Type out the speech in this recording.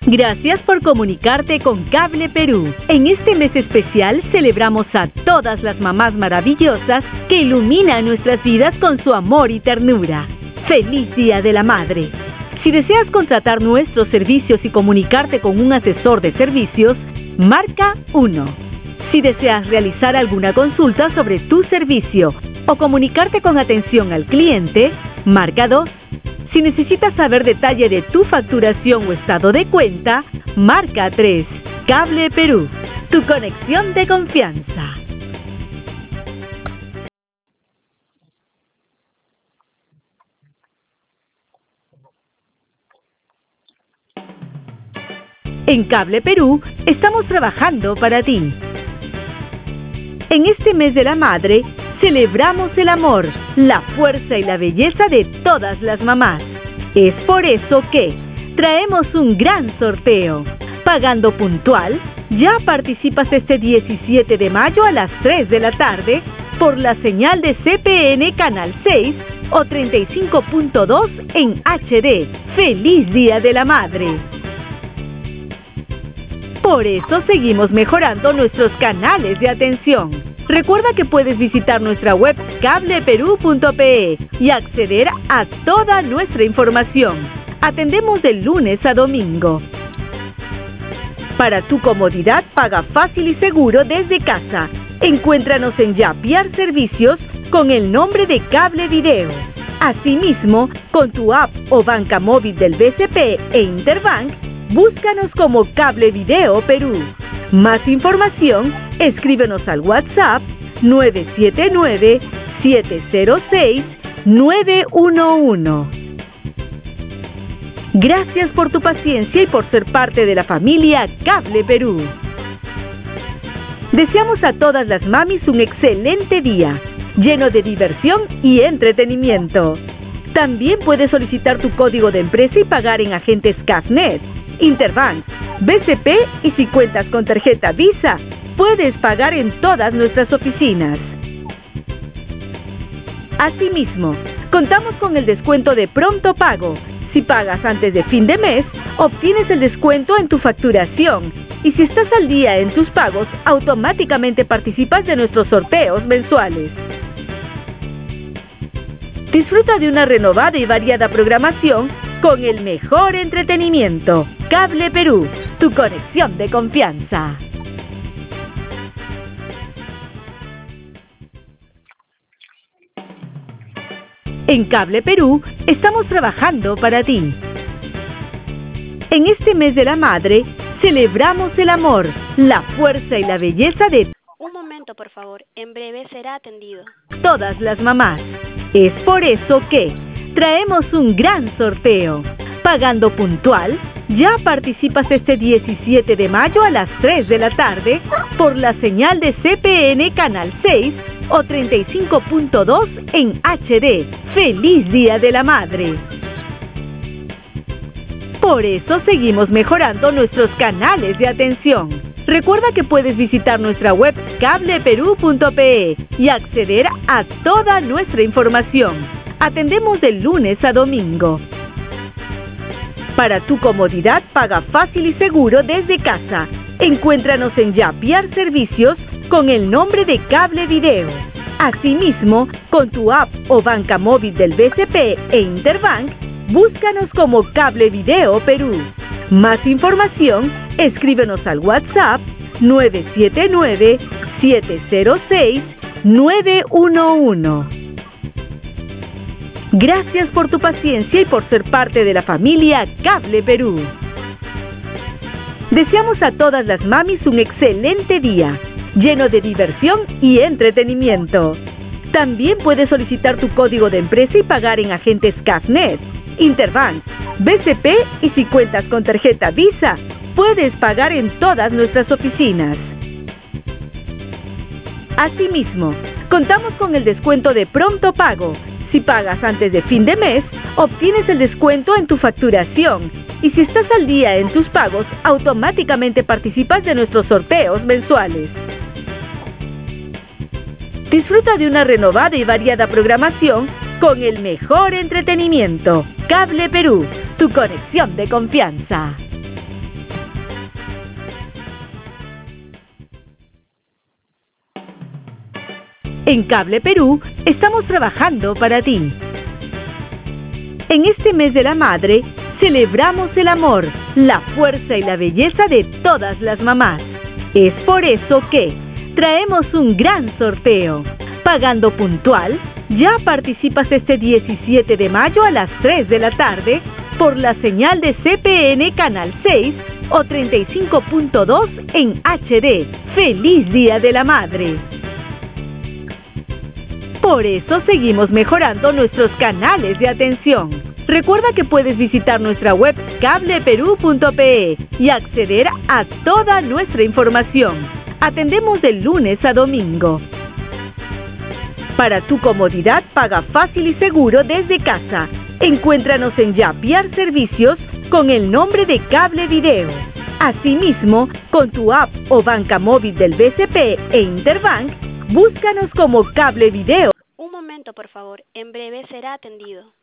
Gracias por comunicarte con Cable Perú. En este mes especial celebramos a todas las mamás maravillosas que iluminan nuestras vidas con su amor y ternura. ¡Feliz Día de la Madre! Si deseas contratar nuestros servicios y comunicarte con un asesor de servicios, marca 1. Si deseas realizar alguna consulta sobre tu servicio o comunicarte con atención al cliente, marca 2. Si necesitas saber detalle de tu facturación o estado de cuenta, marca 3. Cable Perú, tu conexión de confianza. En Cable Perú estamos trabajando para ti. En este mes de la madre, celebramos el amor, la fuerza y la belleza de todas las mamás. Es por eso que traemos un gran sorteo. Pagando puntual, ya participas este 17 de mayo a las 3 de la tarde por la señal de CPN Canal 6 o 35.2 en HD. ¡Feliz Día de la Madre! Por eso seguimos mejorando nuestros canales de atención. Recuerda que puedes visitar nuestra web cableperú.pe y acceder a toda nuestra información. Atendemos de lunes a domingo. Para tu comodidad, paga fácil y seguro desde casa. Encuéntranos en Yapiar Servicios con el nombre de Cable Video. Asimismo, con tu app o banca móvil del BCP e Interbank, búscanos como Cable Video Perú. Más información, escríbenos al WhatsApp 979-706-911. Gracias por tu paciencia y por ser parte de la familia Cable Perú. Deseamos a todas las mamis un excelente día, lleno de diversión y entretenimiento. También puedes solicitar tu código de empresa y pagar en agentes CAFNet, Interbank, BCP y si cuentas con tarjeta Visa, puedes pagar en todas nuestras oficinas. Asimismo, contamos con el descuento de pronto pago. Si pagas antes de fin de mes, obtienes el descuento en tu facturación. Y si estás al día en tus pagos, automáticamente participas de nuestros sorteos mensuales. Disfruta de una renovada y variada programación con el mejor entretenimiento. Cable Perú, tu conexión de confianza. En Cable Perú estamos trabajando para ti. En este mes de la madre, celebramos el amor, la fuerza y la belleza de... Un momento, por favor. En breve será atendido. Todas las mamás. Es por eso que traemos un gran sorteo. Pagando puntual, ya participas este 17 de mayo a las 3 de la tarde por la señal de CPN Canal 6 o 35.2 en HD. ¡Feliz Día de la Madre! Por eso seguimos mejorando nuestros canales de atención. Recuerda que puedes visitar nuestra web cableperú.pe y acceder a toda nuestra información. Atendemos de lunes a domingo. Para tu comodidad, paga fácil y seguro desde casa. Encuéntranos en Yapiar Servicios con el nombre de Cable Video. Asimismo, con tu app o banca móvil del BCP e Interbank, búscanos como Cable Video Perú. Más información, escríbenos al WhatsApp 979-706-911. Gracias por tu paciencia y por ser parte de la familia Cable Perú. Deseamos a todas las mamis un excelente día, lleno de diversión y entretenimiento. También puedes solicitar tu código de empresa y pagar en agentes CAFNet, Interbank, BCP y si cuentas con tarjeta Visa, puedes pagar en todas nuestras oficinas. Asimismo, contamos con el descuento de pronto pago. Si pagas antes de fin de mes, obtienes el descuento en tu facturación. Y si estás al día en tus pagos, automáticamente participas de nuestros sorteos mensuales. Disfruta de una renovada y variada programación con el mejor entretenimiento. Cable Perú, tu conexión de confianza. En Cable Perú estamos trabajando para ti. En este mes de la madre, celebramos el amor, la fuerza y la belleza de todas las mamás. Es por eso que traemos un gran sorteo. Pagando puntual, ya participas este 17 de mayo a las 3 de la tarde por la señal de CPN Canal 6 o 35.2 en HD. ¡Feliz Día de la Madre! Por eso seguimos mejorando nuestros canales de atención. Recuerda que puedes visitar nuestra web cableperú.pe y acceder a toda nuestra información. Atendemos de lunes a domingo. Para tu comodidad, paga fácil y seguro desde casa. Encuéntranos en Yapiar Servicios con el nombre de Cable Video. Asimismo, con tu app o banca móvil del BCP e Interbank, búscanos como Cable Video. Un momento, por favor. En breve será atendido.